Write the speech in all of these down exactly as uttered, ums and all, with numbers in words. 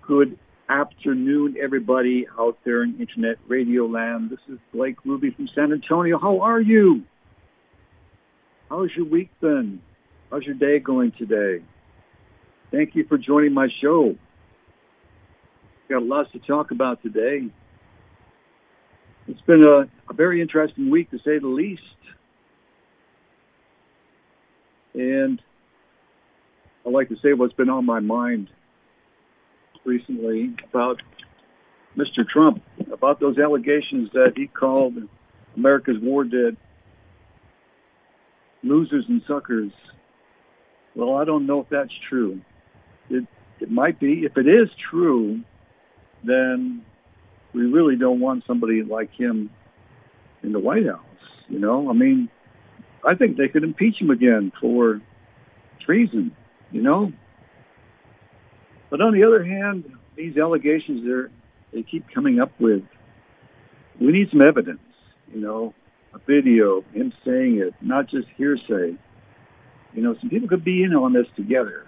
Good afternoon, everybody out there in Internet Radio Land. This is Blake Ruby from San Antonio. How are you? How's your week been? How's your day going today? Thank you for joining my show. Got lots to talk about today. It's been a, a very interesting week, to say the least. And I'd like to say what's been on my mind recently about Mister Trump, about those allegations that he called America's war dead losers and suckers. Well, I don't know if that's true. It, it might be. If it is true, then we really don't want somebody like him in the White House. You know, I mean, I think they could impeach him again for treason, you know. But on the other hand, these allegations they're, they keep coming up with, we need some evidence, you know, a video, him saying it, not just hearsay. You know, some people could be in on this together.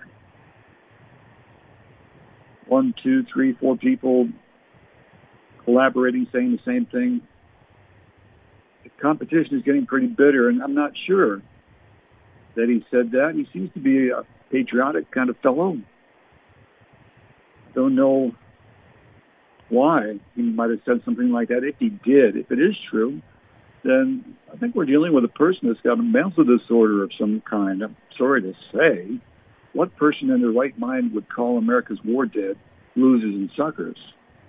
One, two, three, four people collaborating, saying the same thing. The competition is getting pretty bitter, and I'm not sure that he said that. He seems to be a patriotic kind of fellow. Don't know why he might have said something like that. If he did, if it is true, then I think we're dealing with a person that's got a mental disorder of some kind. I'm sorry to say. What person in their right mind would call America's war dead losers and suckers?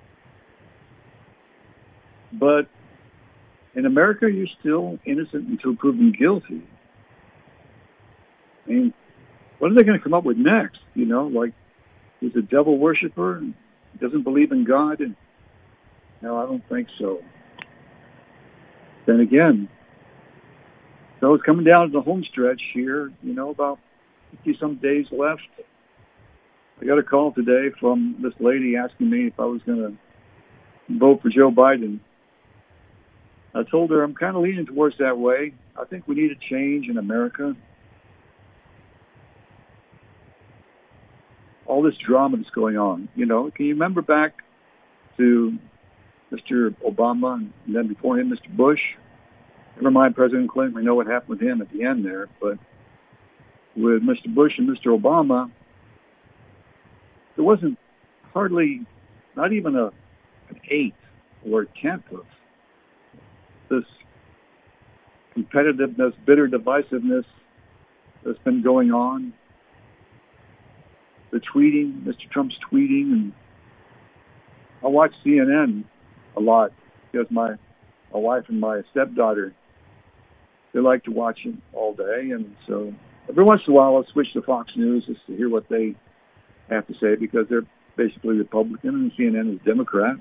But in America, you're still innocent until proven guilty. I mean, what are they going to come up with next? You know, like, he's a devil worshiper and doesn't believe in God? And no, I don't think so. Then again, so it's coming down to the home stretch here, you know, about fifty-some days left. I got a call today from this lady asking me if I was going to vote for Joe Biden. I told her I'm kind of leaning towards that way. I think we need a change in America. All this drama that's going on, you know, can you remember back to Mister Obama and then before him, Mister Bush? Never mind President Clinton. We know what happened with him at the end there. But with Mister Bush and Mister Obama, there wasn't hardly, not even a, an eighth or a tenth of this competitiveness, bitter divisiveness that's been going on. The tweeting, Mister Trump's tweeting, and I watch C N N a lot because my my wife and my stepdaughter, they like to watch it all day, and so every once in a while I'll switch to Fox News just to hear what they have to say because they're basically Republican and C N N is Democrat.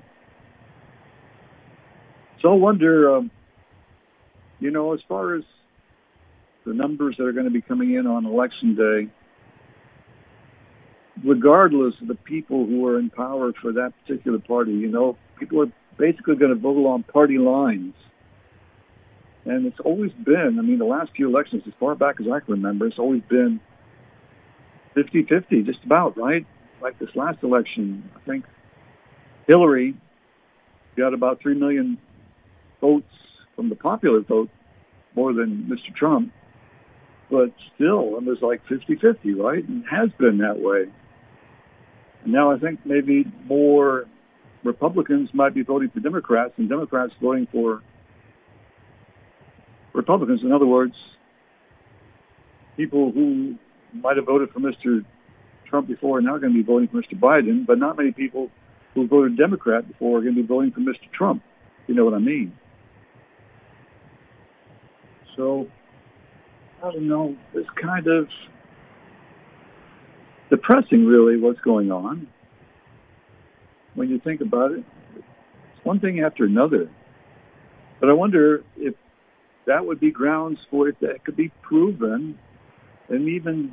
So I wonder, um, you know, as far as the numbers that are going to be coming in on Election Day, regardless of the people who are in power for that particular party, you know, people are basically going to vote along party lines. And it's always been, I mean, the last few elections, as far back as I can remember, it's always been fifty-fifty, just about, right? Like this last election, I think Hillary got about three million votes from the popular vote, more than Mister Trump. But still, it was like fifty-fifty, right? And it has been that way. And now I think maybe more Republicans might be voting for Democrats and Democrats voting for Republicans. In other words, people who might have voted for Mister Trump before are now going to be voting for Mister Biden, but not many people who voted Democrat before are going to be voting for Mister Trump. You know what I mean? So, I don't know, it's kind of depressing, really, what's going on. When you think about it, it's one thing after another. But I wonder if that would be grounds for it that could be proven, and even,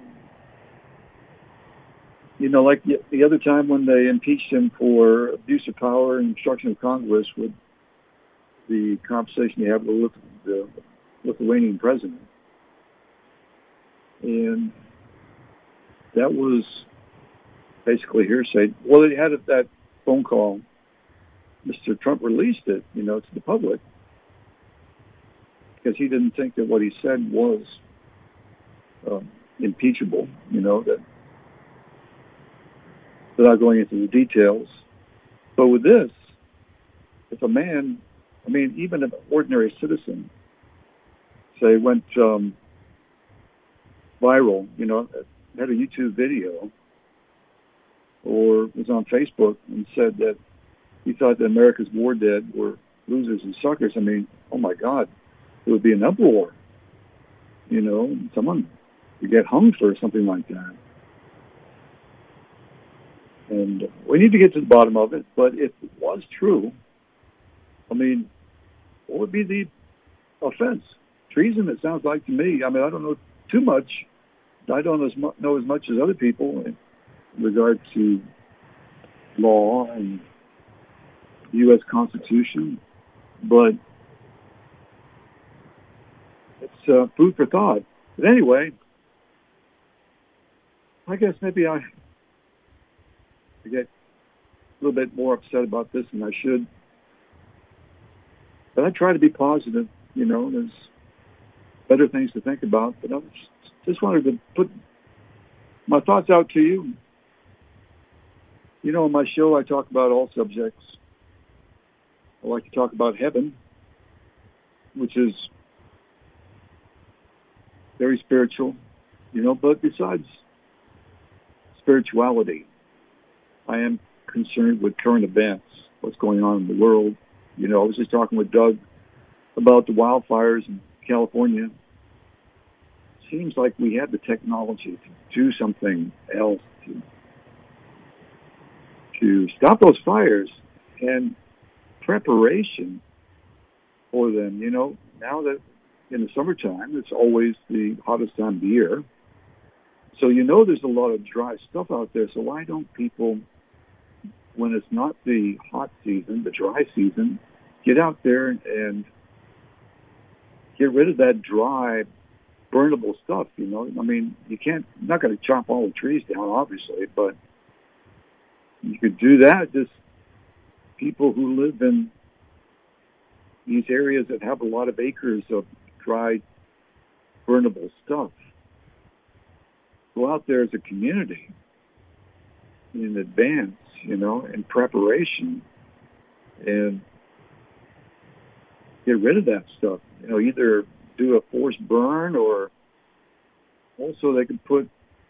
you know, like the, the other time when they impeached him for abuse of power and obstruction of Congress with the conversation he had with the Lithuanian president. And that was basically hearsay. Well, they had that phone call. Mister Trump released it, you know, to the public because he didn't think that what he said was um, impeachable, you know, that without going into the details. But with this, if a man, I mean, even an ordinary citizen, say, went um, viral, you know, had a YouTube video or was on Facebook and said that he thought that America's war dead were losers and suckers, I mean, oh my God, it would be an uproar. You know, someone would get hung for something like that. And we need to get to the bottom of it, but if it was true, I mean, what would be the offense? Treason, it sounds like to me. I mean, I don't know too much. I don't know as, mu- know as much as other people in regard to law and the U S Constitution, but it's uh, food for thought. But anyway, I guess maybe I, I get a little bit more upset about this than I should. But I try to be positive, you know, there's better things to think about. But I just wanted to put my thoughts out to you. You know, on my show, I talk about all subjects. I like to talk about heaven, which is very spiritual, you know, but besides spirituality, I am concerned with current events, what's going on in the world. You know, I was just talking with Doug about the wildfires in California. Seems like we have the technology to do something else to, to stop those fires and preparation for them. You know, now that in the summertime, it's always the hottest time of the year. So you know there's a lot of dry stuff out there. So why don't people, when it's not the hot season, the dry season, get out there and get rid of that dry, burnable stuff, you know? I mean, you can't, you're not going to chop all the trees down, obviously, but you could do that. Just people who live in these areas that have a lot of acres of dry, burnable stuff, go out there as a community in advance, you know, in preparation, and get rid of that stuff. You know, either do a forced burn, or also they can put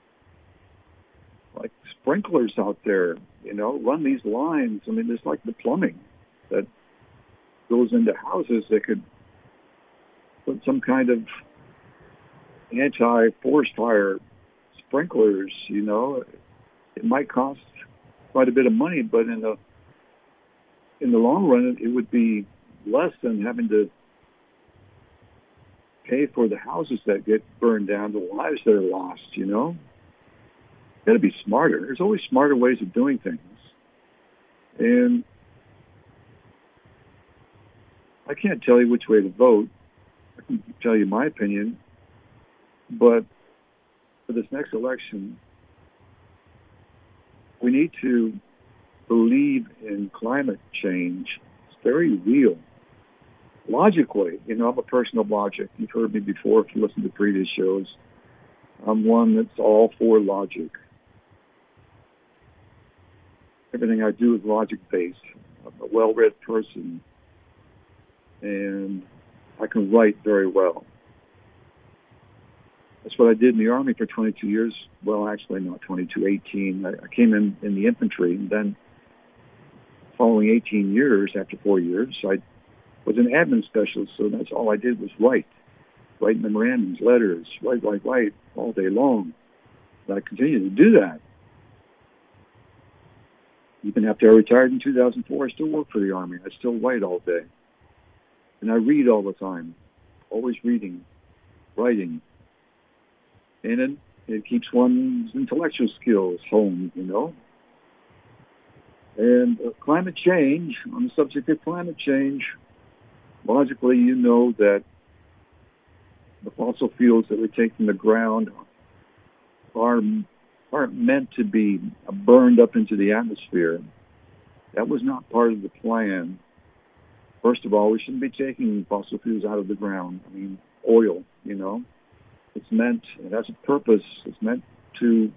like sprinklers out there, you know, run these lines. I mean, there's like the plumbing that goes into houses. They could put some kind of anti-forest fire sprinklers, you know. It might cost quite a bit of money, but in the in the long run, it would be less than having to pay for the houses that get burned down, the lives that are lost, you know. Got to be smarter. There's always smarter ways of doing things. And I can't tell you which way to vote. I can tell you my opinion. But for this next election, we need to believe in climate change. It's very real. Logically, you know, I'm a person of logic. You've heard me before if you listen to previous shows. I'm one that's all for logic. Everything I do is logic-based. I'm a well-read person, and I can write very well. That's what I did in the Army for twenty-two years. Well, actually, not twenty-two, eighteen. I, I came in, in the infantry, and then following eighteen years, after four years, I was an admin specialist, so that's all I did was write. Write memorandums, letters, write, write, write all day long. And I continued to do that. Even after I retired in two thousand four, I still work for the Army. I still write all day. And I read all the time, always reading, writing. And it, it keeps one's intellectual skills honed, you know. And uh, climate change, on the subject of climate change, logically, you know that the fossil fuels that we take from the ground are aren't meant to be burned up into the atmosphere. That was not part of the plan. First of all, we shouldn't be taking fossil fuels out of the ground. I mean, oil, you know. It's meant, it has a purpose. It's meant to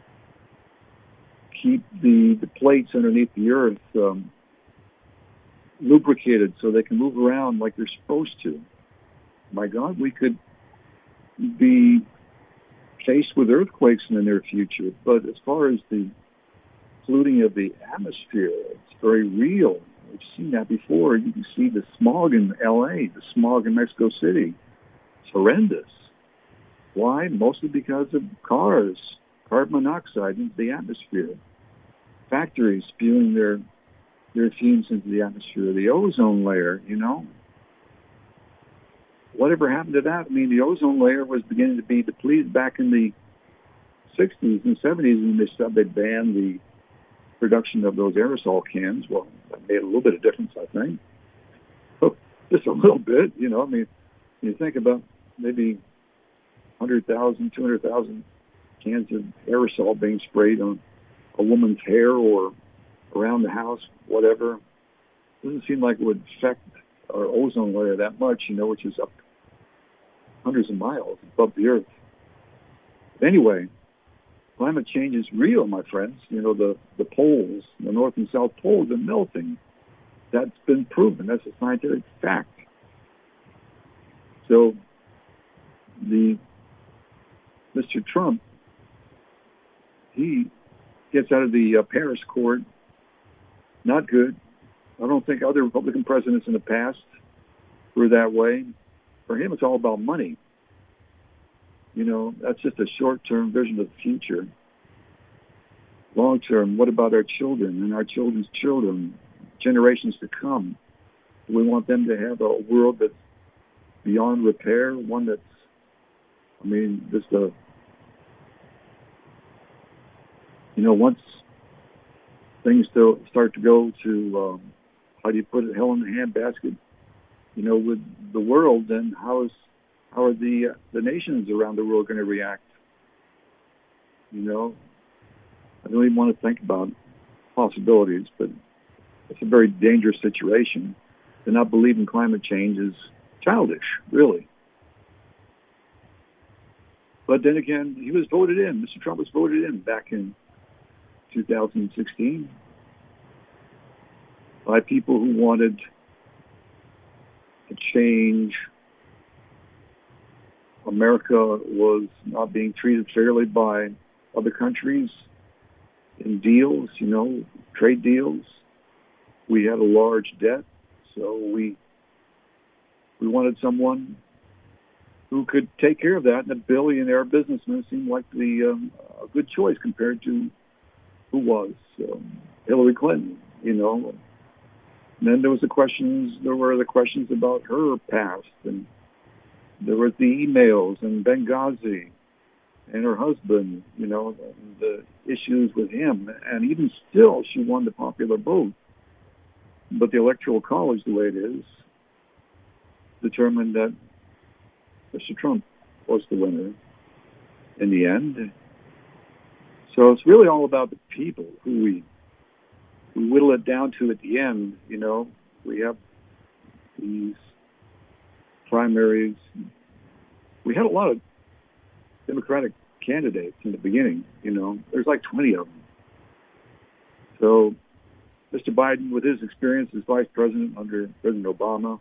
keep the, the plates underneath the earth um, lubricated so they can move around like they're supposed to. My God, we could be faced with earthquakes in the near future. But as far as the polluting of the atmosphere, it's very real. We've seen that before. You can see the smog in L A, the smog in Mexico City. It's horrendous. Why? Mostly because of cars, carbon monoxide into the atmosphere, factories spewing their their fumes into the atmosphere, the ozone layer, you know. Whatever happened to that? I mean, the ozone layer was beginning to be depleted back in the sixties and seventies, and they said they banned the production of those aerosol cans. Well, that made a little bit of difference, I think. Just a little bit, you know. I mean, you think about maybe one hundred thousand, two hundred thousand cans of aerosol being sprayed on a woman's hair or around the house, whatever. Doesn't seem like it would affect our ozone layer that much, you know, which is up hundreds of miles above the earth. But anyway, climate change is real, my friends. You know, the, the poles, the North and South poles are melting. That's been proven. That's a scientific fact. So the Mister Trump, he gets out of the uh, Paris Accord. Not good. I don't think other Republican presidents in the past were that way. For him, it's all about money. You know, that's just a short-term vision of the future. Long-term, what about our children and our children's children, generations to come? Do we want them to have a world that's beyond repair, one that's, I mean, just a, you know, once things to start to go to, um, how do you put it, hell in the handbasket, you know, with the world, then how is how are the uh, the nations around the world going to react? You know, I don't even want to think about possibilities, but it's a very dangerous situation. To not believe in climate change is childish, really. But then again, he was voted in. Mister Trump was voted in back in two thousand sixteen by people who wanted to change. America was not being treated fairly by other countries in deals, you know, trade deals. We had a large debt, so we we wanted someone who could take care of that, and a billionaire businessman seemed like the um, a good choice compared to who was um, Hillary Clinton, you know. And then there was the questions. There were the questions about her past, and there was the emails and Benghazi, and her husband, you know, and the issues with him. And even still, she won the popular vote. But the Electoral College, the way it is, determined that Mister Trump was the winner in the end. So it's really all about the people who we we whittle it down to at the end. You know, we have these primaries. We had a lot of Democratic candidates in the beginning. You know, there's like twenty of them. So Mister Biden, with his experience as vice president under President Obama,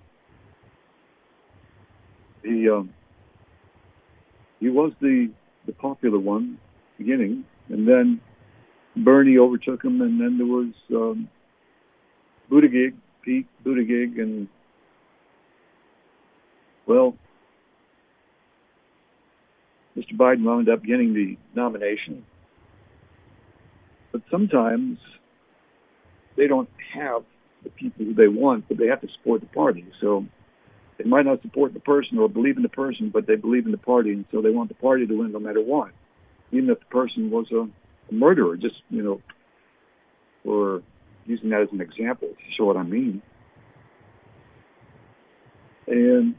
he um, he was the the popular one beginning, and then Bernie overtook him, and then there was um, Buttigieg, Pete Buttigieg, and well, Mister Biden wound up getting the nomination. But sometimes they don't have the people who they want, but they have to support the party. So they might not support the person or believe in the person, but they believe in the party, and so they want the party to win no matter what, even if the person was a, a murderer, just, you know, or using that as an example to show what I mean. And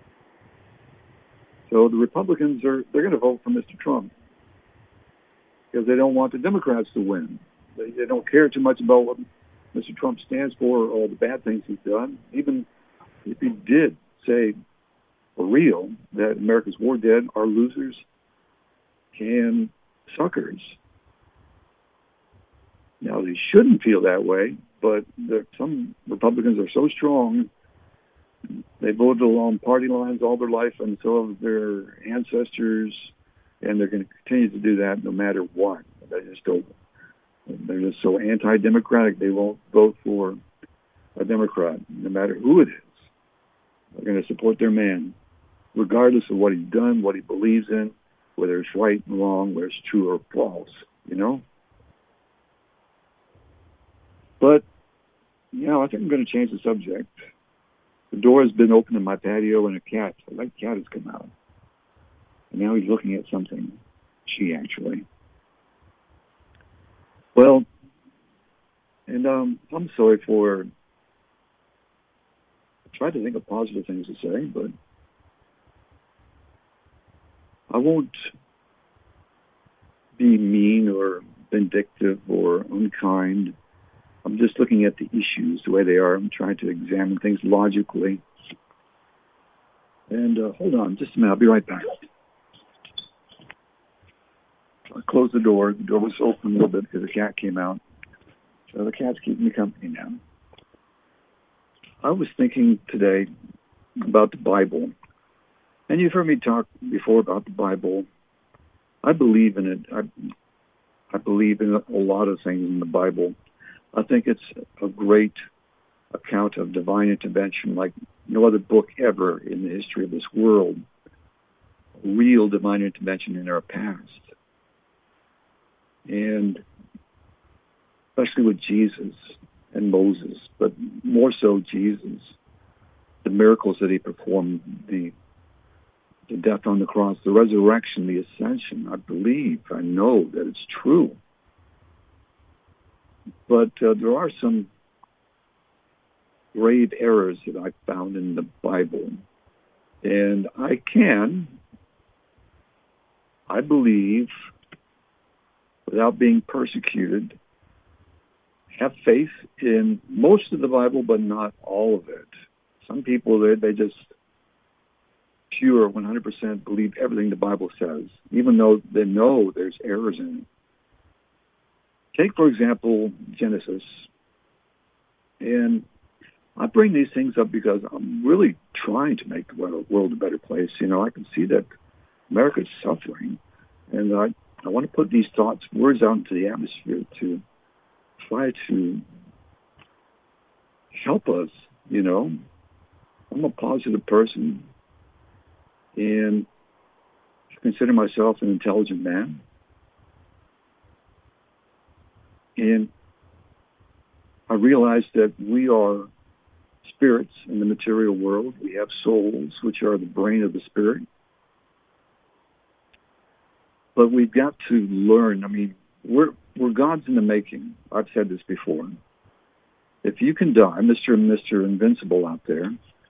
so the Republicans are, they're going to vote for Mister Trump. because they don't want the Democrats to win. They, they don't care too much about what Mister Trump stands for or all the bad things he's done. Even if he did say for real that America's war dead, our losers and suckers. Now, they shouldn't feel that way, but there, some Republicans are so strong, they voted along party lines all their life, and so have their ancestors, and they're going to continue to do that no matter what. They just don't. They're just so anti-democratic, they won't vote for a Democrat, no matter who it is. They're going to support their man, regardless of what he's done, what he believes in, whether it's right and wrong, whether it's true or false, you know? But, you know, I think I'm going to change the subject. The door has been opened in my patio, and a cat, a white cat has come out. And now he's looking at something. She, actually. Well, and um, I'm sorry for... I tried to think of positive things to say, but I won't be mean or vindictive or unkind. I'm just looking at the issues the way they are. I'm trying to examine things logically. And uh, hold on just a minute. I'll be right back. I closed the door. The door was open a little bit because the cat came out. So the cat's keeping me company now. I was thinking today about the Bible. And you've heard me talk before about the Bible. I believe in it. I, I believe in a lot of things in the Bible. I think it's a great account of divine intervention like no other book ever in the history of this world. Real divine intervention in our past. And especially with Jesus and Moses, but more so Jesus, the miracles that he performed, the the death on the cross, the resurrection, the ascension. I believe, I know that it's true. But uh, there are some grave errors that I found in the Bible. And I can, I believe, without being persecuted, have faith in most of the Bible, but not all of it. Some people, they, they just pure, one hundred percent believe everything the Bible says, even though they know there's errors in it. Take, for example, Genesis. And I bring these things up because I'm really trying to make the world a better place. You know, I can see that America's suffering. And I, I want to put these thoughts, words out into the atmosphere to try to help us, you know. I'm a positive person. And I consider myself an intelligent man. And I realize that we are spirits in the material world. We have souls, which are the brain of the spirit. But we've got to learn. I mean, we're we're gods in the making. I've said this before. If you can die, Mister and Mister Invincible out there,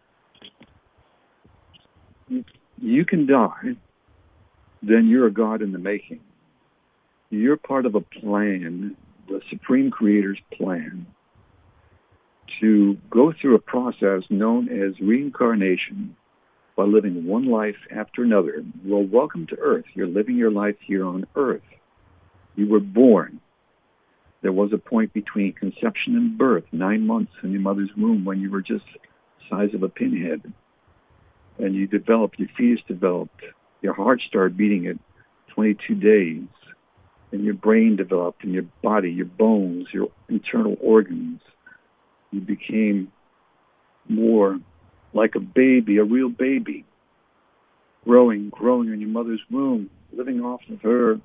you can die, then you're a god in the making. You're part of a plan, the Supreme Creator's plan, to go through a process known as reincarnation by living one life after another. Well, welcome to Earth. You're living your life here on Earth. You were born. There was a point between conception and birth, nine months in your mother's womb when you were just the size of a pinhead. And you developed, your fetus developed, your heart started beating at twenty-two days, and your brain developed, and your body, your bones, your internal organs. You became more like a baby, a real baby, growing, growing in your mother's womb, living off of her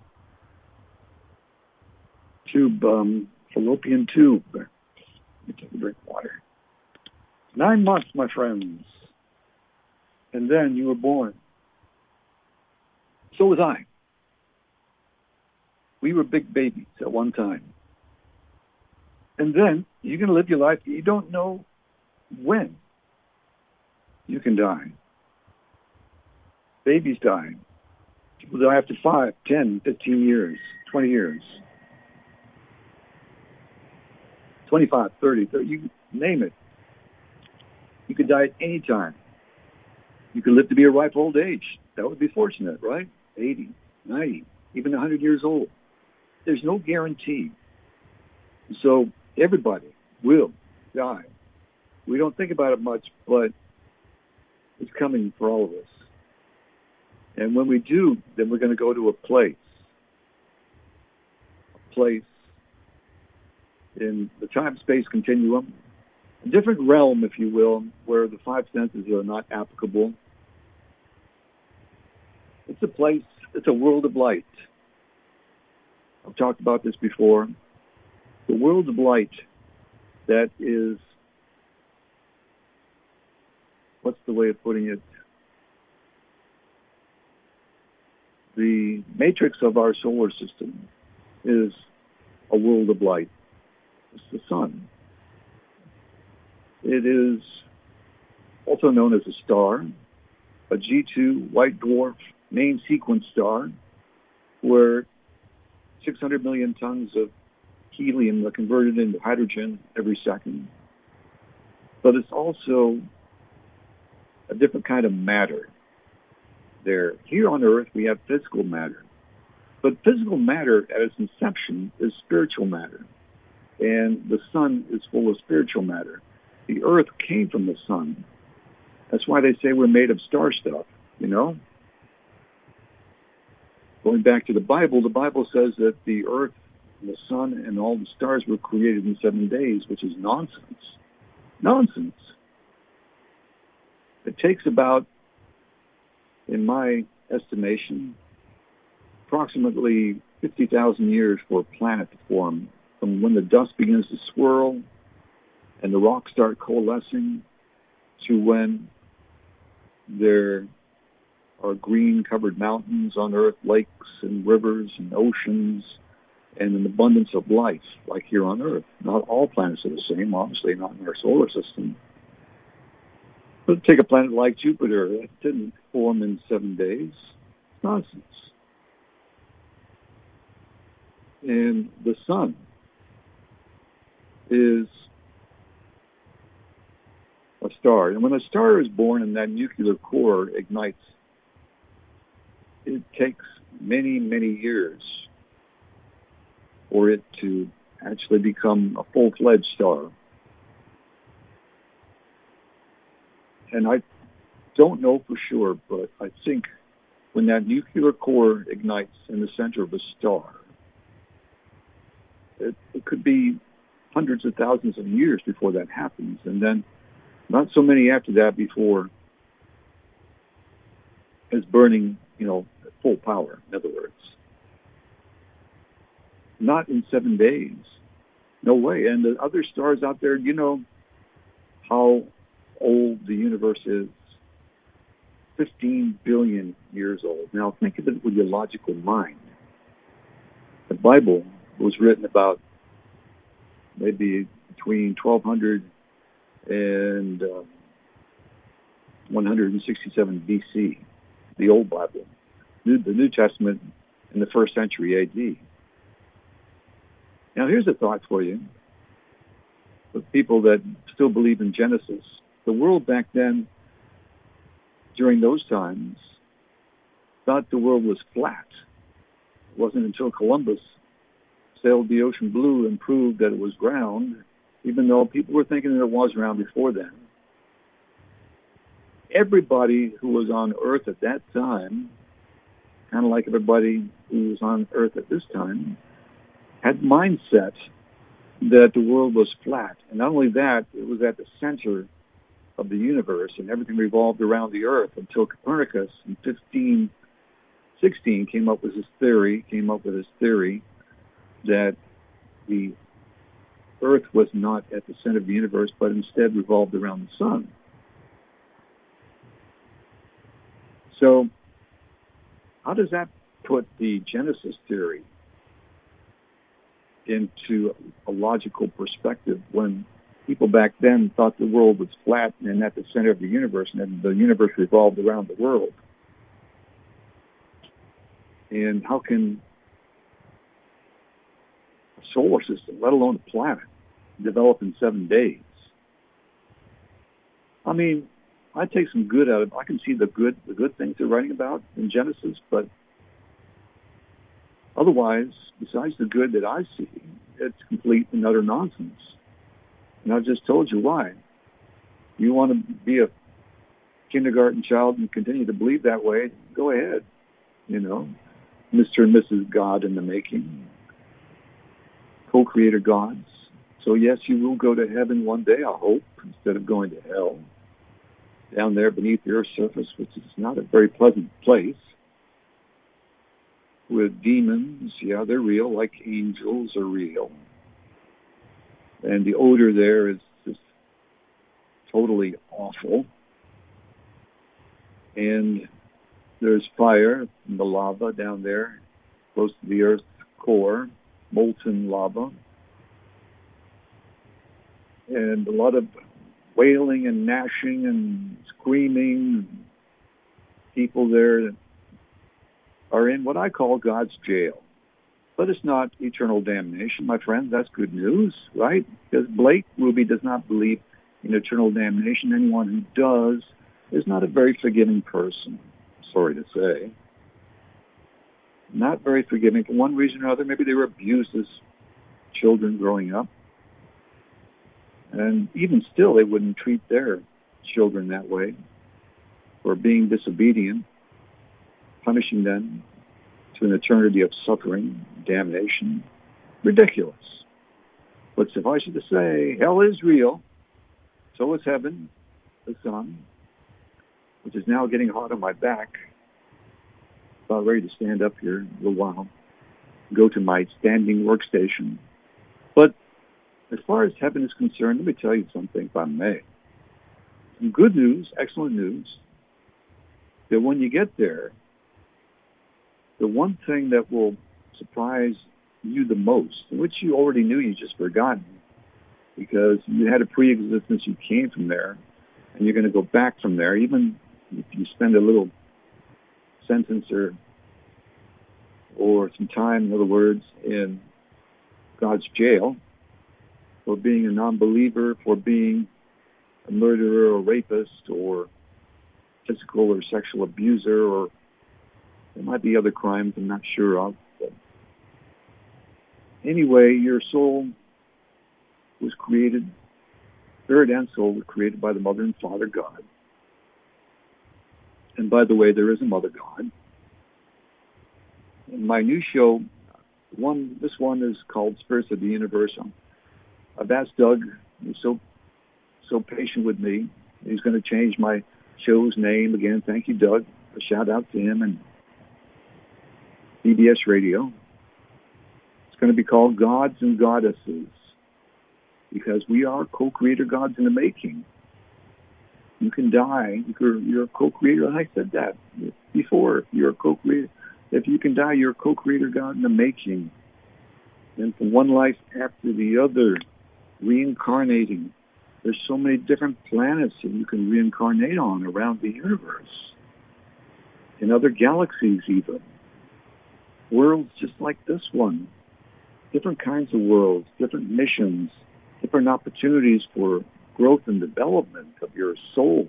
tube, um, fallopian tube. Let me take a drink of water. Nine months, my friends. And then you were born. So was I. We were big babies at one time. And then you're going to live your life. You don't know when you can die. Babies die. People die after five, ten, fifteen years, twenty years, twenty-five, thirty, thirty, you name it. You could die at any time. You could live to be a ripe old age. That would be fortunate, right? eighty, ninety, even one hundred years old. There's no guarantee. So everybody will die. We don't think about it much, but it's coming for all of us. And when we do, then we're going to go to a place, a place in the time-space continuum, a different realm, if you will, where the five senses are not applicable. It's a place, it's a world of light. I've talked about this before. The world of light that is, what's the way of putting it? The matrix of our solar system is a world of light. It's the sun. It is also known as a star, a G two white dwarf main sequence star, where six hundred million tons of helium are converted into hydrogen every second. But it's also a different kind of matter there. Here on Earth, we have physical matter. But physical matter at its inception is spiritual matter. And the sun is full of spiritual matter. The Earth came from the sun. That's why they say we're made of star stuff, you know? Going back to the Bible, the Bible says that the Earth, and the sun, and all the stars were created in seven days, which is nonsense. Nonsense. It takes about, in my estimation, approximately fifty thousand years for a planet to form, from when the dust begins to swirl and the rocks start coalescing to when there are green-covered mountains on Earth, lakes and rivers and oceans, and an abundance of life, like here on Earth. Not all planets are the same, obviously not in our solar system. But take a planet like Jupiter. It didn't form in seven days. Nonsense. And the sun is a star. And when a star is born and that nuclear core ignites, it takes many, many years for it to actually become a full-fledged star. And I don't know for sure, but I think when that nuclear core ignites in the center of a star, it, it could be hundreds of thousands of years before that happens, and then not so many after that before it's burning, you know, at full power, in other words. Not in seven days. No way. And the other stars out there, you know how old the universe is. fifteen billion years old. Now think of it with your logical mind. The Bible was written about maybe between twelve hundred and uh, one hundred sixty-seven B C, the Old Bible. New, the New Testament in the first century A D. Now here's a thought for you. For people that still believe in Genesis, the world back then, during those times, thought the world was flat. It wasn't until Columbus sailed the ocean blue and proved that it was round, even though people were thinking that it was round before then. Everybody who was on Earth at that time, kind of like everybody who was on Earth at this time, had mindset that the world was flat. And not only that, it was at the center of the universe, and everything revolved around the Earth until Copernicus in fifteen sixteen came up with his theory, came up with his theory that the Earth was not at the center of the universe, but instead revolved around the sun. So, how does that put the Genesis theory into a logical perspective when people back then thought the world was flat and at the center of the universe, and the universe revolved around the world? And how can solar system, let alone a planet, developed in seven days. I mean, I take some good out of it. I can see the good, the good things they're writing about in Genesis, but otherwise, besides the good that I see, it's complete and utter nonsense. And I've just told you why. You want to be a kindergarten child and continue to believe that way, go ahead. You know, Mister and Missus God in the making, co-creator gods. So yes, you will go to heaven one day, I hope, instead of going to hell, down there beneath the earth's surface, which is not a very pleasant place, with demons. Yeah, they're real, like angels are real. And the odor there is just totally awful. And there's fire in the lava down there, close to the Earth's core, molten lava. And a lot of wailing and gnashing and screaming. People there that are in what I call God's jail. But it's not eternal damnation, my friend. That's good news, right? Because Blake Ruby does not believe in eternal damnation. Anyone who does is not a very forgiving person, sorry to say. Not very forgiving for one reason or another. Maybe they were abused as children growing up. And even still, they wouldn't treat their children that way for being disobedient, punishing them to an eternity of suffering, damnation. Ridiculous. But suffice it to say, hell is real. So is heaven, the sun, which is now getting hot on my back. About ready to stand up here in a little while, go to my standing workstation. But as far as heaven is concerned, let me tell you something, if I may. Some good news, excellent news, that when you get there, the one thing that will surprise you the most, which you already knew, you just forgotten, because you had a pre-existence, you came from there, and you're going to go back from there, even if you spend a little sentence or, or some time, in other words, in God's jail, for being a non-believer, for being a murderer or rapist or physical or sexual abuser, or there might be other crimes I'm not sure of. But anyway, your soul was created, spirit and soul were created by the Mother and Father God. And by the way, there is a Mother God. In my new show, one this one is called Spirits of the Universe. I've asked Doug, he's so so patient with me. He's going to change my show's name again. Thank you, Doug. A shout out to him and B B S Radio. It's going to be called Gods and Goddesses, because we are co-creator gods in the making. You can die. You're, you're a co-creator. And I said that before. You're a co-creator. If you can die, you're a co-creator God in the making. And from one life after the other, reincarnating. There's so many different planets that you can reincarnate on around the universe. In other galaxies even. Worlds just like this one. Different kinds of worlds, different missions, different opportunities for growth and development of your soul.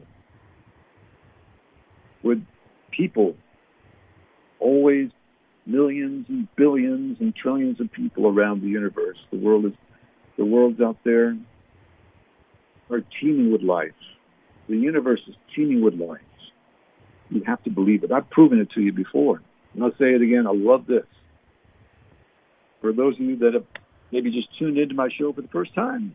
With people, always millions and billions and trillions of people around the universe. The world is, the worlds out there are teeming with life. The universe is teeming with life. You have to believe it. I've proven it to you before. And I'll say it again. I love this. For those of you that have maybe just tuned into my show for the first time,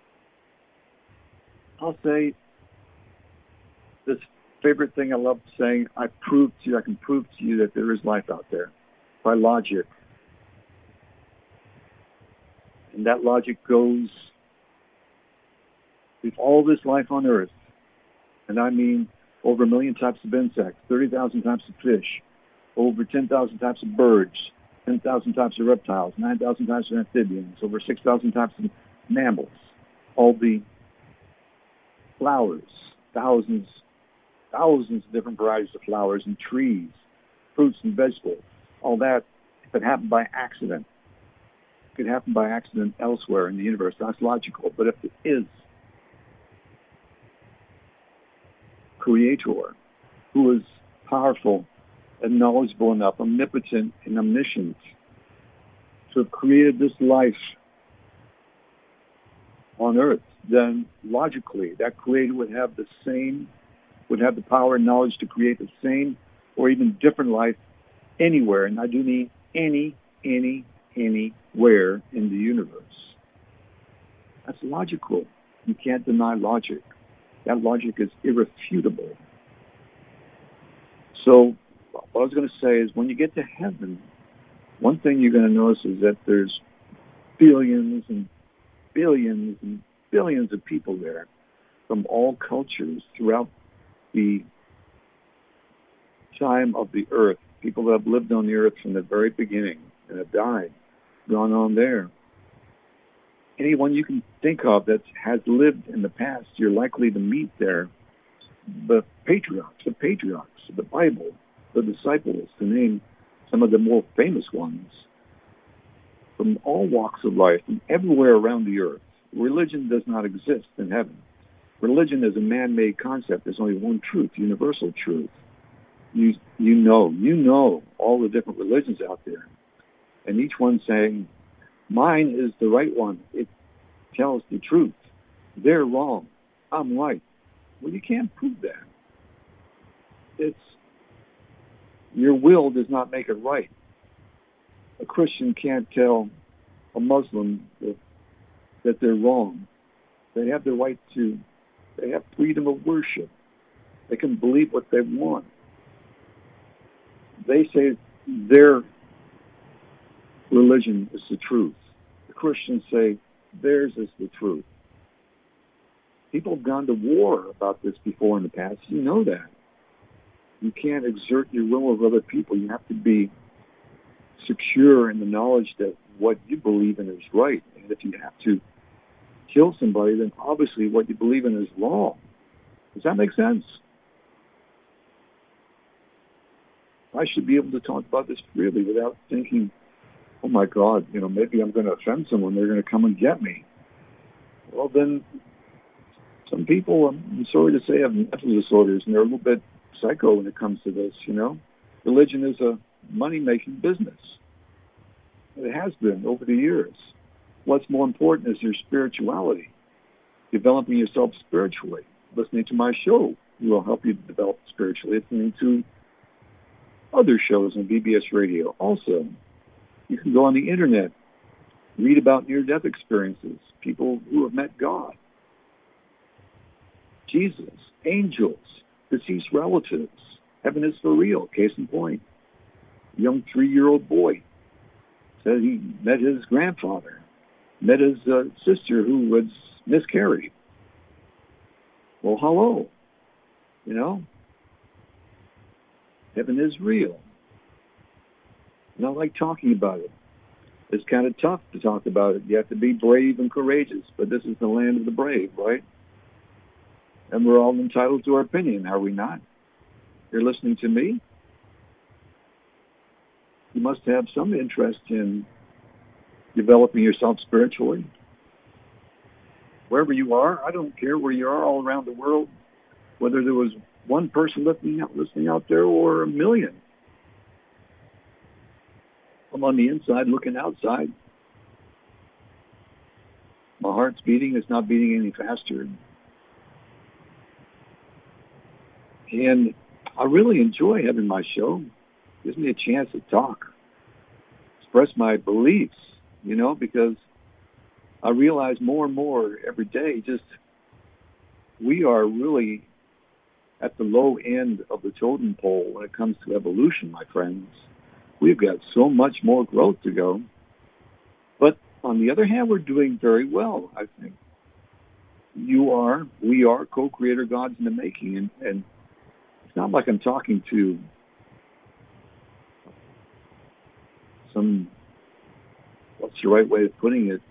I'll say this favorite thing I love saying, I prove to you, I can prove to you that there is life out there by logic. And that logic goes with all this life on Earth, and I mean over a million types of insects, thirty thousand types of fish, over ten thousand types of birds, ten thousand types of reptiles, nine thousand types of amphibians, over six thousand types of mammals, all the flowers, thousands, thousands of different varieties of flowers and trees, fruits and vegetables, all that, if it happened by accident. could happen by accident elsewhere in the universe. That's logical. But if it is Creator, who is powerful and knowledgeable enough, omnipotent and omniscient, to have created this life on Earth, then logically that Creator would have the same, would have the power and knowledge to create the same or even different life anywhere. And I do mean any, any, anywhere in the universe. That's logical. You can't deny logic. That logic is irrefutable. So what I was going to say is when you get to heaven, one thing you're going to notice is that there's billions and billions and billions of people there from all cultures throughout the time of the earth, people that have lived on the earth from the very beginning and have died, gone on there. Anyone you can think of that has lived in the past, you're likely to meet there. The patriarchs, the patriarchs of the Bible, the disciples, to name some of the more famous ones, from all walks of life, from everywhere around the earth. Religion does not exist in heaven. Religion is a man-made concept. There's only one truth, universal truth. You you know, you know all the different religions out there, and each one saying, mine is the right one. It tells the truth. They're wrong. I'm right. Well, you can't prove that. It's your will does not make it right. A Christian can't tell a Muslim that, that they're wrong. They have the right to, they have freedom of worship. They can believe what they want. They say their religion is the truth. The Christians say theirs is the truth. People have gone to war about this before in the past. You know that. You can't exert your will over other people. You have to be secure in the knowledge that what you believe in is right. And if you have to kill somebody, then obviously what you believe in is wrong. Does that make sense? I should be able to talk about this freely without thinking, oh my God, you know, maybe I'm going to offend someone. They're going to come and get me. Well, then some people, I'm sorry to say, have mental disorders, and they're a little bit psycho when it comes to this, you know. Religion is a money-making business. It has been over the years. What's more important is your spirituality, developing yourself spiritually. Listening to my show will help you develop spiritually. Listening to other shows on B B S Radio. Also, you can go on the internet, read about near-death experiences, people who have met God, Jesus, angels, deceased relatives. Heaven is for real. Case in point, a young three-year-old boy said he met his grandfather, met his uh, sister who was miscarried. Well, hello, you know. Heaven is real. And I like talking about it. It's kind of tough to talk about it. You have to be brave and courageous, but this is the land of the brave, right? And we're all entitled to our opinion, are we not? You're listening to me? You must have some interest in developing yourself spiritually. Wherever you are, I don't care where you are all around the world, whether there was one person listening out, listening out there or a million. I'm on the inside looking outside. My heart's beating. It's not beating any faster. And I really enjoy having my show. It gives me a chance to talk, express my beliefs, you know, because I realize more and more every day just we are really at the low end of the totem pole when it comes to evolution, my friends. We've got so much more growth to go. But on the other hand, we're doing very well, I think. You are, we are co-creator gods in the making. And, and it's not like I'm talking to some, what's the right way of putting it?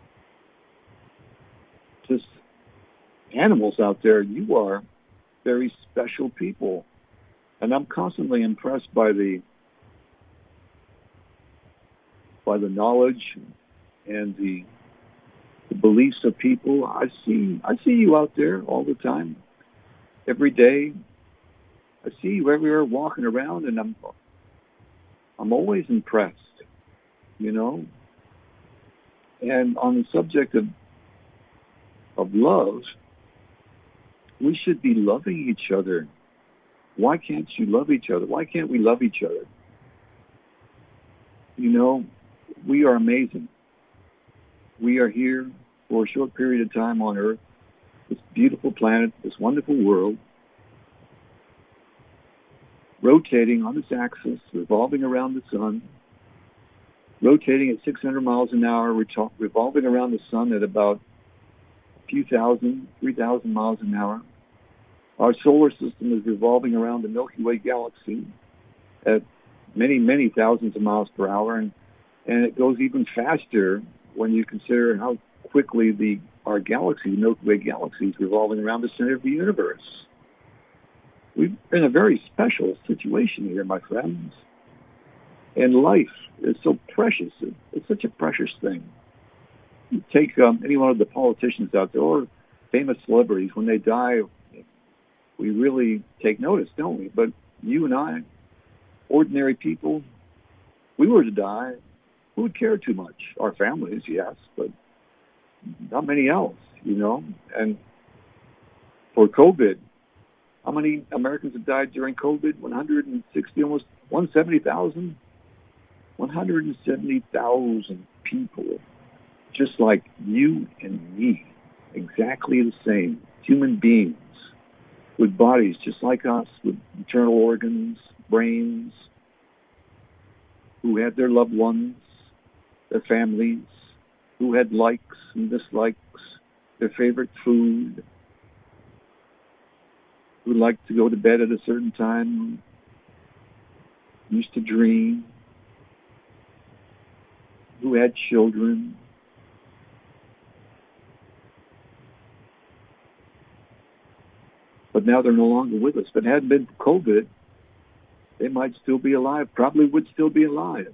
Just animals out there. You are very special people. And I'm constantly impressed by the by the knowledge and the, the beliefs of people. I see, I see you out there all the time, every day. I see you everywhere walking around, and I'm, I'm always impressed, you know. And on the subject of, of love, we should be loving each other. Why can't you love each other? Why can't we love each other? You know, we are amazing. We are here for a short period of time on Earth, this beautiful planet, this wonderful world, rotating on its axis, revolving around the sun, rotating at six hundred miles an hour, revolving around the sun at about a few thousand, three thousand miles an hour. Our solar system is revolving around the Milky Way galaxy at many, many thousands of miles per hour, and, and it goes even faster when you consider how quickly the our galaxy, the Milky Way galaxy, is revolving around the center of the universe. We're in a very special situation here, my friends. And life is so precious. It's such a precious thing. You take um, any one of the politicians out there or famous celebrities, when they die, we really take notice, don't we? But you and I, ordinary people, we were to die, who would care too much? Our families, yes, but not many else, you know? And for COVID, how many Americans have died during COVID? one hundred sixty, almost one hundred seventy thousand? one hundred seventy thousand people, just like you and me, exactly the same, human beings, with bodies just like us, with internal organs, brains, who had their loved ones, their families, who had likes and dislikes, their favorite food, who liked to go to bed at a certain time, used to dream, who had children. But now they're no longer with us. If it hadn't been for COVID, they might still be alive, probably would still be alive.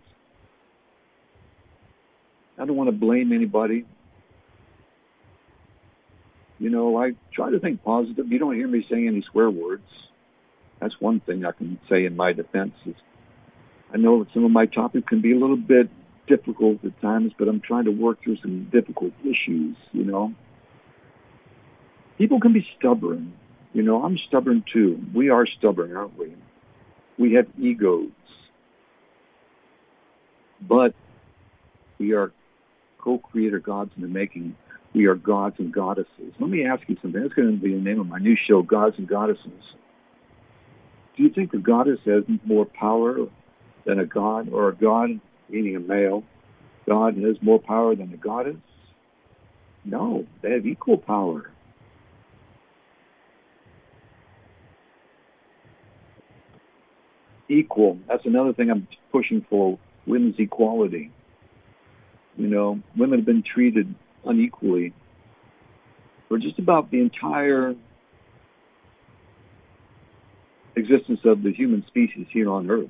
I don't want to blame anybody. You know, I try to think positive. You don't hear me saying any swear words. That's one thing I can say in my defense. Is I know that some of my topics can be a little bit difficult at times, but I'm trying to work through some difficult issues, you know. People can be stubborn. You know, I'm stubborn too. We are stubborn, aren't we? We have egos. But we are co-creator gods in the making. We are gods and goddesses. Let me ask you something. That's going to be the name of my new show, Gods and Goddesses. Do you think a goddess has more power than a god, or a god, meaning a male, God has more power than a goddess? No, they have equal power. Equal. That's another thing I'm pushing for, women's equality. You know, women have been treated unequally for just about the entire existence of the human species here on Earth.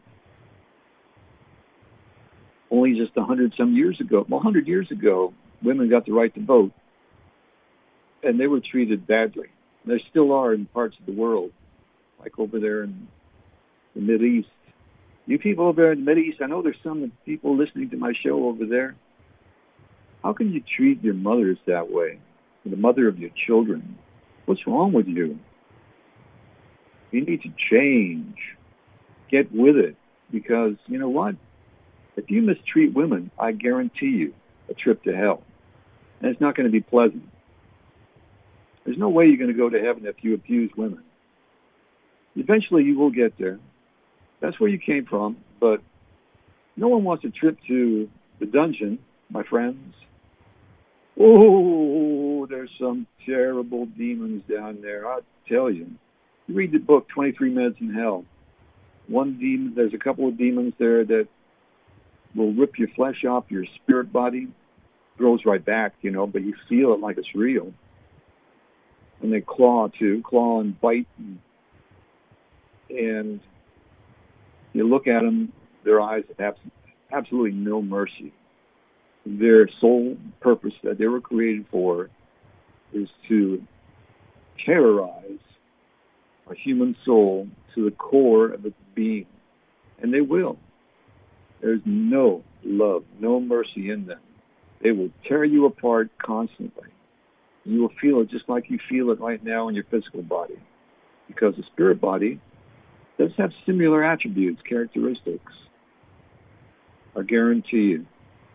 Only just a hundred some years ago, well, a hundred years ago, women got the right to vote, and they were treated badly. There still are in parts of the world, like over there in the Middle East. You people over there in the Middle East, I know there's some people listening to my show over there. How can you treat your mothers that way, the mother of your children? What's wrong with you? You need to change. Get with it, because you know what? If you mistreat women, I guarantee you a trip to hell. And it's not going to be pleasant. There's no way you're going to go to heaven if you abuse women. Eventually you will get there. That's where you came from, but no one wants a trip to the dungeon, my friends. Oh, there's some terrible demons down there, I'll tell you. You read the book, twenty-three Minutes in Hell. One demon, there's a couple of demons there that will rip your flesh off, your spirit body grows right back, you know, but you feel it like it's real. And they claw too, claw and bite. And, and you look at them, their eyes have absolutely no mercy. their sole purpose that they were created for is to terrorize a human soul to the core of its being. And they will. There's no love, no mercy in them. They will tear you apart constantly. You will feel it just like you feel it right now in your physical body. Because the spirit body does have similar attributes, characteristics. I guarantee you.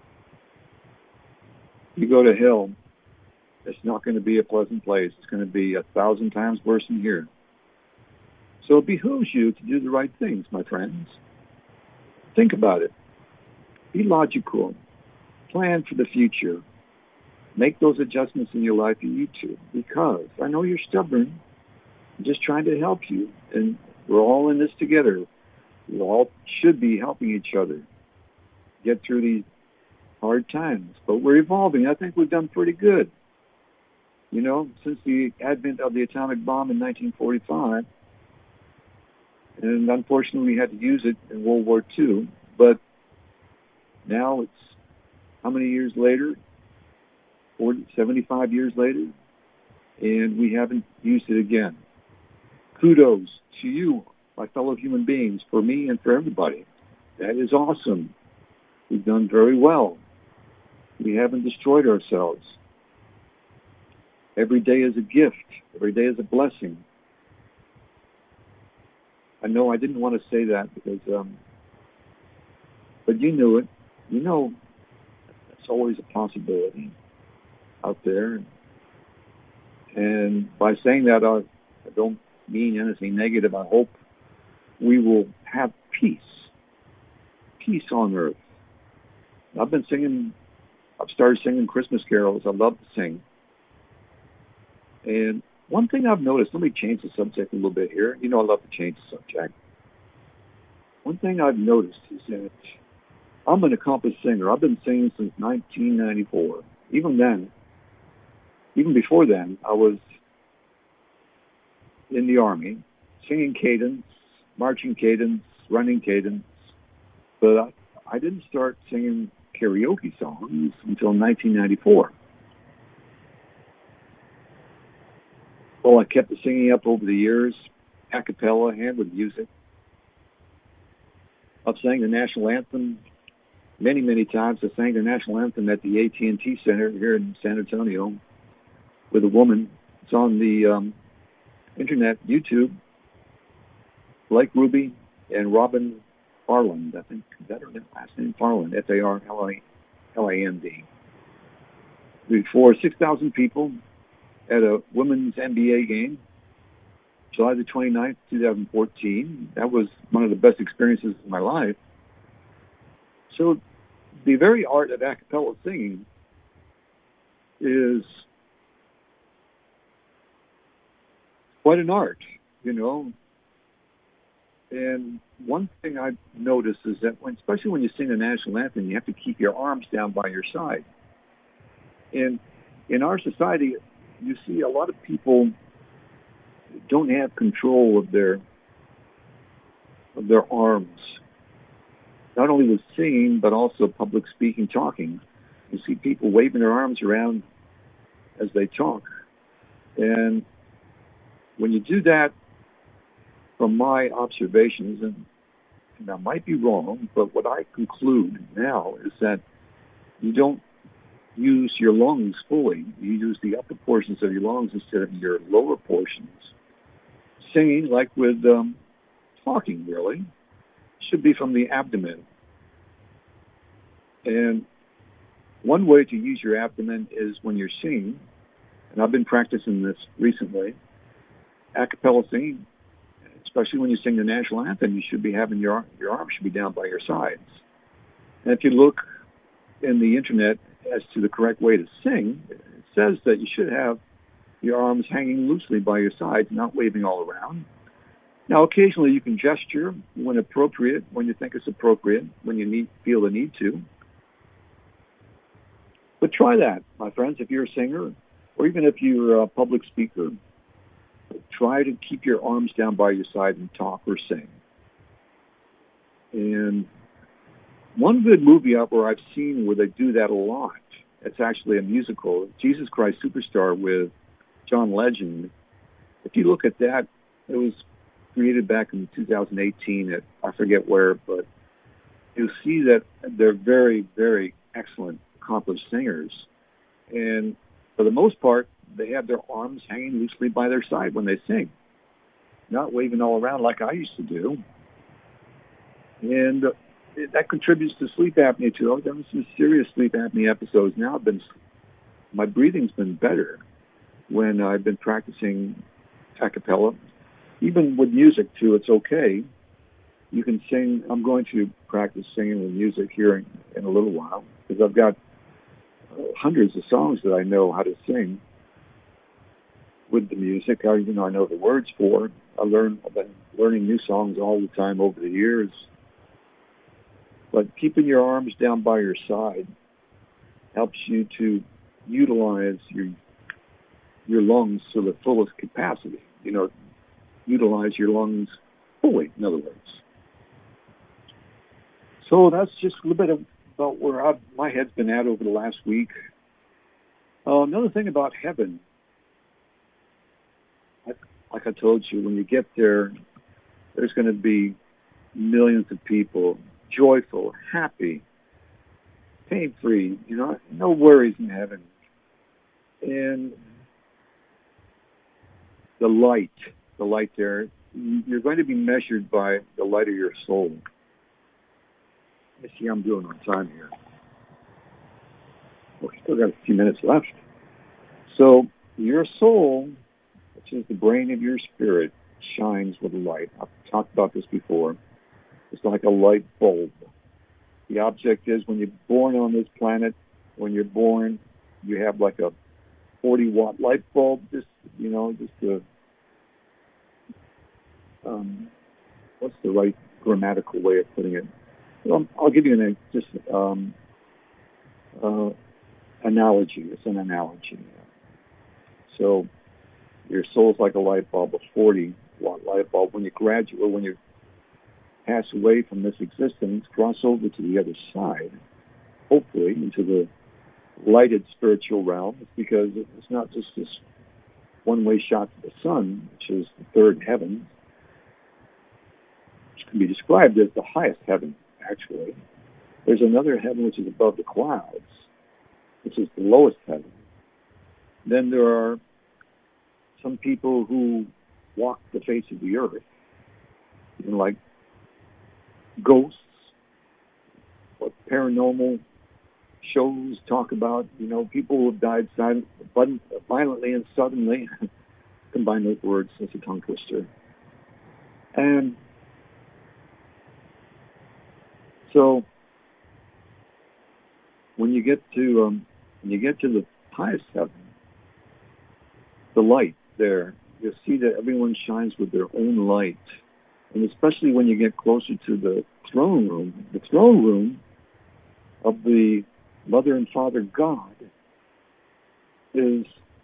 You go to hell, it's not going to be a pleasant place. It's going to be a thousand times worse than here. So it behooves you to do the right things, my friends. Think about it. Be logical. Plan for the future. Make those adjustments in your life you need to. Because I know you're stubborn. I'm just trying to help you. And we're all in this together. We all should be helping each other get through these hard times. But we're evolving. I think we've done pretty good. You know, since the advent of the atomic bomb in nineteen forty-five, and unfortunately we had to use it in World War Two, but now it's how many years later? forty, seventy-five years later, and we haven't used it again. Kudos to you, my fellow human beings, for me and for everybody. That is awesome. We've done very well. We haven't destroyed ourselves. Every day is a gift. Every day is a blessing. I know I didn't want to say that because, um, but you knew it. You know, it's always a possibility out there. And by saying that, I, I don't mean anything negative. I hope we will have peace. Peace on earth. I've been singing, I've started singing Christmas carols. I love to sing. And one thing I've noticed, let me change the subject a little bit here. You know I love to change the subject. One thing I've noticed is that I'm an accomplished singer. I've been singing since nineteen ninety-four. Even then, even before then, I was in the Army, singing cadence, marching cadence, running cadence. But I, I didn't start singing karaoke songs until nineteen ninety-four. Well, I kept the singing up over the years, a cappella and with music. I've sang the national anthem many, many times. I sang the national anthem at the A T and T Center here in San Antonio with a woman. It's on the um, internet, YouTube. Blake Ruby and Robin Farland, I think. Is that her last name? Farland, F A R L A N D. Before six thousand people at a women's N B A game, July the twenty-ninth, twenty fourteen. That was one of the best experiences of my life. So the very art of a cappella singing is quite an art, you know. And one thing I've noticed is that, when, especially when you sing the national anthem, you have to keep your arms down by your side. And in our society, you see a lot of people don't have control of their of their arms, not only with singing, but also public speaking, talking. You see people waving their arms around as they talk. And when you do that, from my observations, and, and I might be wrong, but what I conclude now is that you don't use your lungs fully. You use the upper portions of your lungs instead of your lower portions. Singing, like with um, talking, really, should be from the abdomen. And one way to use your abdomen is when you're singing, and I've been practicing this recently, a cappella singing, especially when you sing the national anthem, you should be having your, your arms should be down by your sides. And if you look in the internet as to the correct way to sing, it says that you should have your arms hanging loosely by your sides, not waving all around. Now, occasionally you can gesture when appropriate, when you think it's appropriate, when you need, feel the need to. But try that, my friends, if you're a singer, or even if you're a public speaker. Try to keep your arms down by your side and talk or sing. And one good movie out where I've seen where they do that a lot. It's actually a musical, Jesus Christ Superstar with John Legend. If you look at that, it was created back in two thousand eighteen at I forget where, but you'll see that they're very, very excellent, accomplished singers. And for the most part, they have their arms hanging loosely by their side when they sing, not waving all around like I used to do. And uh, that contributes to sleep apnea, too. I've done some serious sleep apnea episodes. Now I've been, my breathing's been better when I've been practicing a cappella. Even with music, too, it's okay. You can sing. I'm going to practice singing with music here in, in a little while because I've got uh, hundreds of songs that I know how to sing with the music. I, you know, I know the words for. I learn. I've been learning new songs all the time over the years. But keeping your arms down by your side helps you to utilize your your lungs to the fullest capacity. You know, utilize your lungs fully, in other words. So that's just a little bit of, about where I've, my head's been at over the last week. Uh, another thing about heaven, like, like I told you, when you get there, there's going to be millions of people, joyful, happy, pain-free, you know, no worries in heaven. And the light, the light there, you're going to be measured by the light of your soul. Let me see how I'm doing on time here. Well, we still got a few minutes left. So your soul, which is the brain of your spirit, shines with light. I've talked about this before. It's like a light bulb. The object is when you're born on this planet, when you're born, you have like a forty watt light bulb, just, you know, just a, um, what's the right grammatical way of putting it? Well, I'll give you an just um, uh, analogy. It's an analogy. So your soul's like a light bulb, a forty watt light bulb. When you graduate, or when you pass away from this existence, cross over to the other side, hopefully into the lighted spiritual realm, it's because it's not just this one-way shot to the sun, which is the third heaven, which can be described as the highest heaven. Actually, there's another heaven which is above the clouds, which is the lowest heaven. Then there are some people who walk the face of the earth, you know, like ghosts, what paranormal shows talk about, you know, people who have died silent, violently and suddenly. Combine those words, that's a tongue twister. And so, when you get to um, when you get to the highest heaven, the light there, you'll see that everyone shines with their own light, and especially when you get closer to the throne room, the throne room of the Mother and Father God is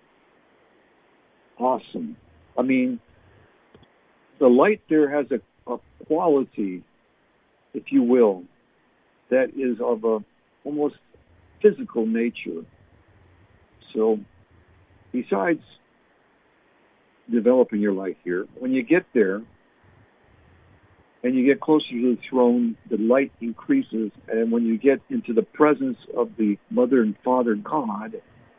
awesome. I mean, the light there has a, a quality, if you will, that is of a almost physical nature. So besides developing your light here, when you get there and you get closer to the throne, the light increases. And when you get into the presence of the Mother and Father God,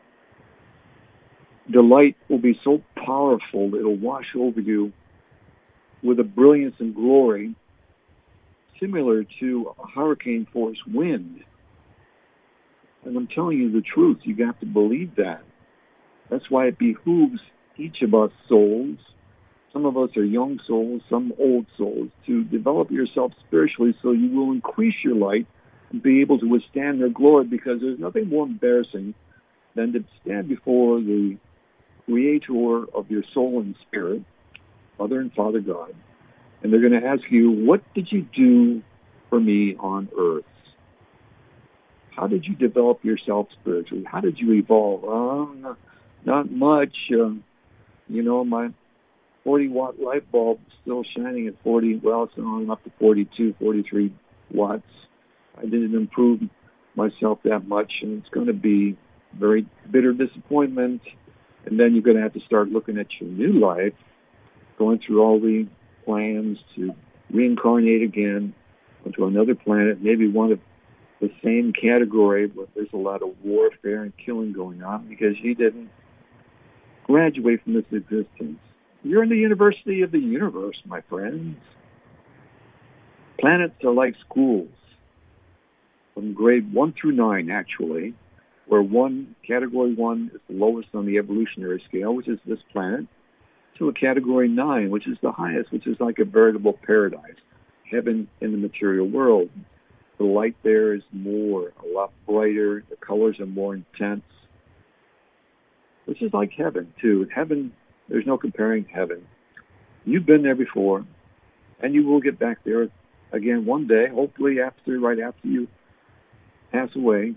the light will be so powerful, it'll wash over you with a brilliance and glory similar to a hurricane force wind. And I'm telling you the truth. You got to believe that. That's why it behooves each of us souls, some of us are young souls, some old souls, to develop yourself spiritually so you will increase your light and be able to withstand their glory, because there's nothing more embarrassing than to stand before the Creator of your soul and spirit, Mother and Father God, and they're going to ask you, what did you do for me on earth? How did you develop yourself spiritually? How did you evolve? Oh, not, not much. Uh, you know, my forty watt light bulb is still shining at forty, well, it's on up to forty-two, forty-three watts. I didn't improve myself that much, and it's going to be very bitter disappointment. And then you're going to have to start looking at your new life, going through all the plans to reincarnate again onto another planet, maybe one of the same category, but there's a lot of warfare and killing going on because you didn't graduate from this existence. You're in the University of the Universe, my friends. Planets are like schools, from grade one through nine, actually, where one, category one is the lowest on the evolutionary scale, which is this planet, to a category nine, which is the highest, which is like a veritable paradise, heaven in the material world. The light there is more, a lot brighter. The colors are more intense, which is like heaven, too. Heaven, there's no comparing heaven. You've been there before, and you will get back there again one day, hopefully after, right after you pass away.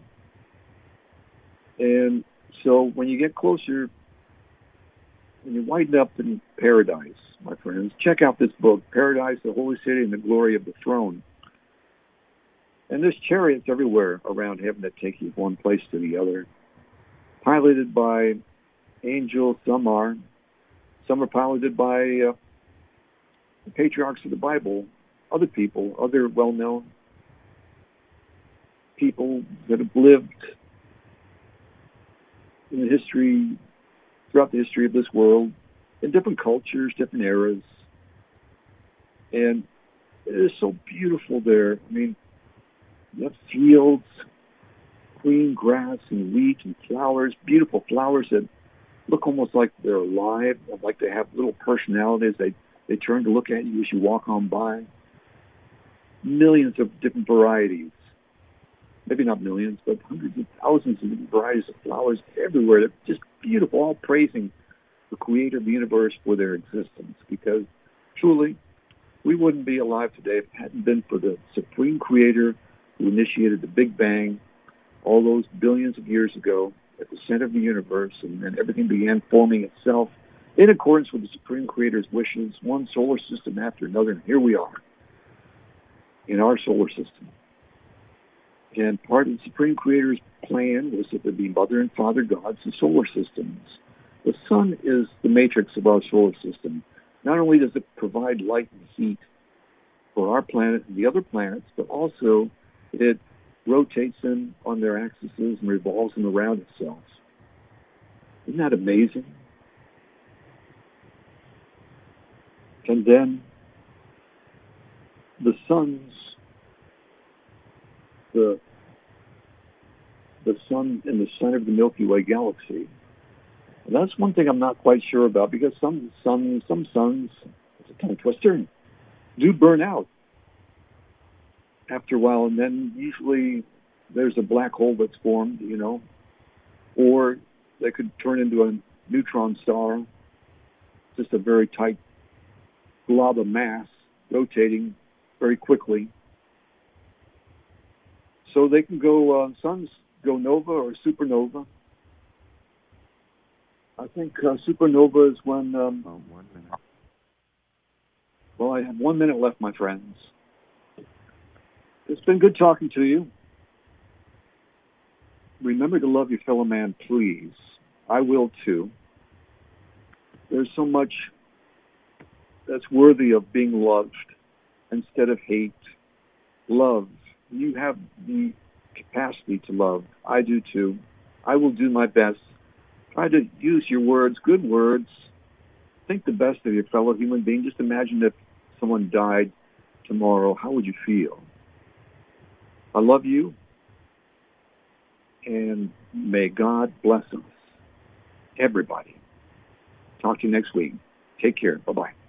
And so when you get closer, when you wind up in paradise, my friends, check out this book, Paradise, the Holy City, and the Glory of the Throne. And there's chariots everywhere around heaven that take you from one place to the other, piloted by angels. Some are. Some are piloted by uh, the patriarchs of the Bible, other people, other well-known people that have lived in the history, throughout the history of this world, in different cultures, different eras. And it is so beautiful there. I mean, you have fields, green grass and wheat and flowers, beautiful flowers that look almost like they're alive, like they have little personalities. They, they turn to look at you as you walk on by. Millions of different varieties. Maybe not millions, but hundreds of thousands of different varieties of flowers everywhere. They're just beautiful, all praising the creator of the universe for their existence. Because truly, we wouldn't be alive today if it hadn't been for the supreme creator who initiated the Big Bang all those billions of years ago at the center of the universe, and then everything began forming itself in accordance with the supreme creator's wishes, one solar system after another, and here we are in our solar system. And part of the supreme creator's plan was that there be mother and father gods and solar systems. The sun is the matrix of our solar system. Not only does it provide light and heat for our planet and the other planets, but also it rotates them on their axes and revolves them around itself. Isn't that amazing? And then the suns, the the sun in the center of the Milky Way galaxy. And that's one thing I'm not quite sure about, because some suns, some suns, it's a tongue twister, do burn out after a while, and then usually there's a black hole that's formed, you know, or they could turn into a neutron star, just a very tight blob of mass rotating very quickly. So they can go, uh, suns go nova or supernova. I think uh, supernova is when... Um, oh, one minute. Well, I have one minute left, my friends. It's been good talking to you. Remember to love your fellow man, please. I will, too. There's so much that's worthy of being loved instead of hate. Love. You have the capacity to love. I do, too. I will do my best. Try to use your words, good words. Think the best of your fellow human being. Just imagine if someone died tomorrow. How would you feel? I love you, and may God bless us, everybody. Talk to you next week. Take care. Bye-bye.